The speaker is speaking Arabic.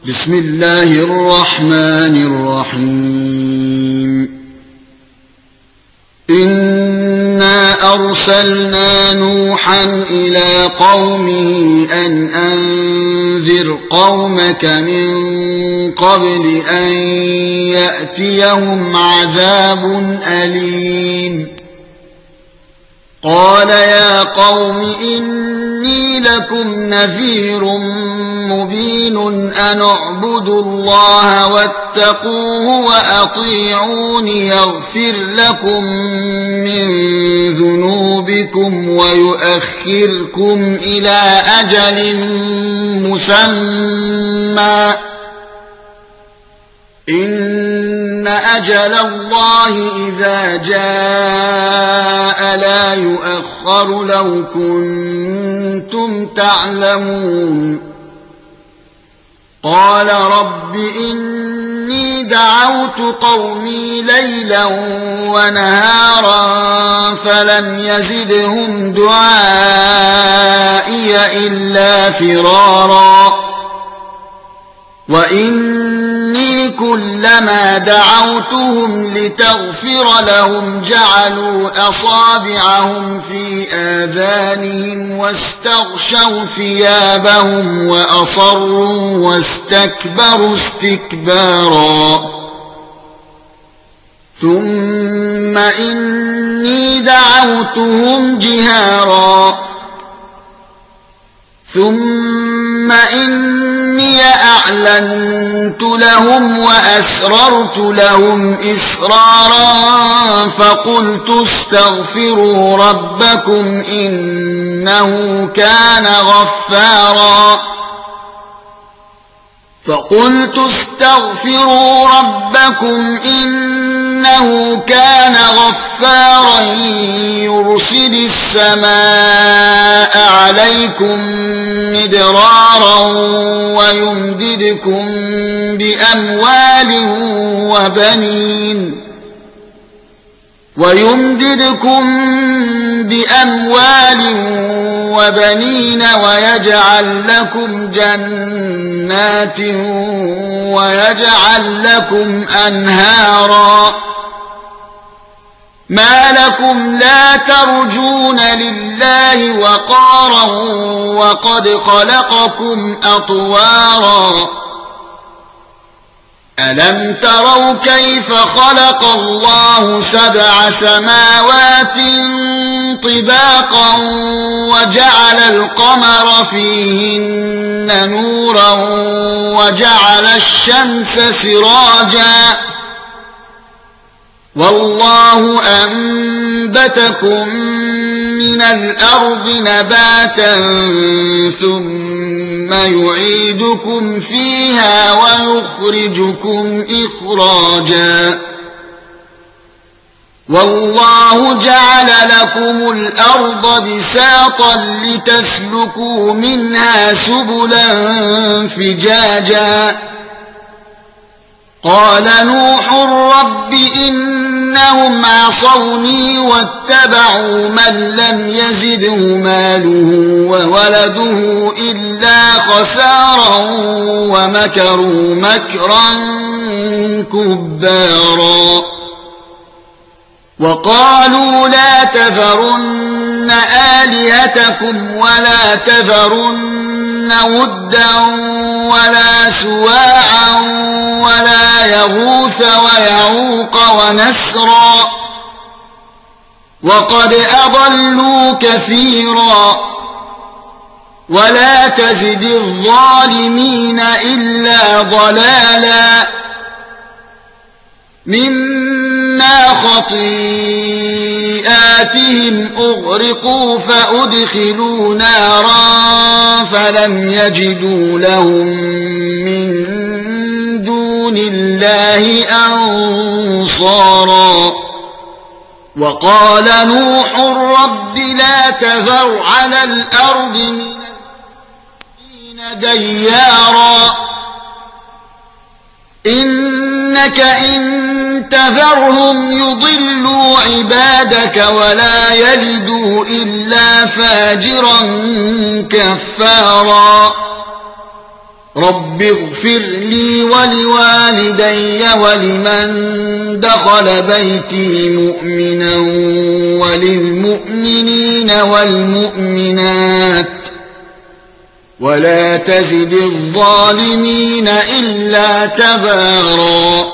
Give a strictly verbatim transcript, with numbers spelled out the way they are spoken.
بسم الله الرحمن الرحيم إنا أرسلنا نوحا إلى قومه أن أنذر قومك من قبل أن يأتيهم عذاب أليم قال يا قوم إني لكم نذير مبين أن اعبدوا الله واتقوه وأطيعون يغفر لكم من ذنوبكم ويؤخركم إلى أجل مسمى إن أجل الله إذا جاء لا يؤخر لو كنتم تعلمون قال رب إني دعوت قومي ليلا ونهارا فلم يزدهم دعائي إلا فرارا وإني كلما دعوتهم لتغفر لهم جعلوا أصابعهم في آذانهم واستغشوا ثيابهم وأصروا واستكبروا استكبارا ثم إني دعوتهم جهارا ثم إني أعلنت لهم وأسررت لهم إسرارا فقلت استغفروا ربكم إنه كان غفارا فقلت استغفروا ربكم إنه كان غفارا يرسل السماء عليكم مدرارا ويمددكم بأموال وبنين ويمددكم بأموال وبنين ويجعل لكم جنات ويجعل لكم أنهارا ما لكم لا ترجون لله وقارا وقد خلقكم أطوارا ألم تروا كيف خلق الله سبع سماوات طباقا وجعل القمر فيهن نورا وجعل الشمس سراجا والله أنبتكم من الأرض نباتا ثم يعيدكم فيها ويخرجكم إخراجا والله جعل لكم الأرض بساطا لتسلكوا منها سبلا فجاجا قال نوح رب إنهم عصوني واتبعوا من لم يزده ماله وولده إلا خسارا ومكروا مكرا كبارا وقالوا لا تذرن آلهتكم ولا تذرن ودا ولا سواعا ولا يغوث ويعوق ونسرا وقد أضلوا كثيرا ولا تزد الظالمين إلا ضلالا مما خطيئاتهم أغرقوا فأدخلوا نارا فلم يجدوا لهم من دون الله أنصارا وقال نوح رب لا تذر على الأرض من الكافرين ديارا إنك إن تذرهم يضلوا عبادك ولا يلدوا إلا فاجرا كفارا رب اغفر لي ولوالدي ولمن دخل بيتي مؤمنا وللمؤمنين والمؤمنات ولا تزد الظالمين إلا تبارا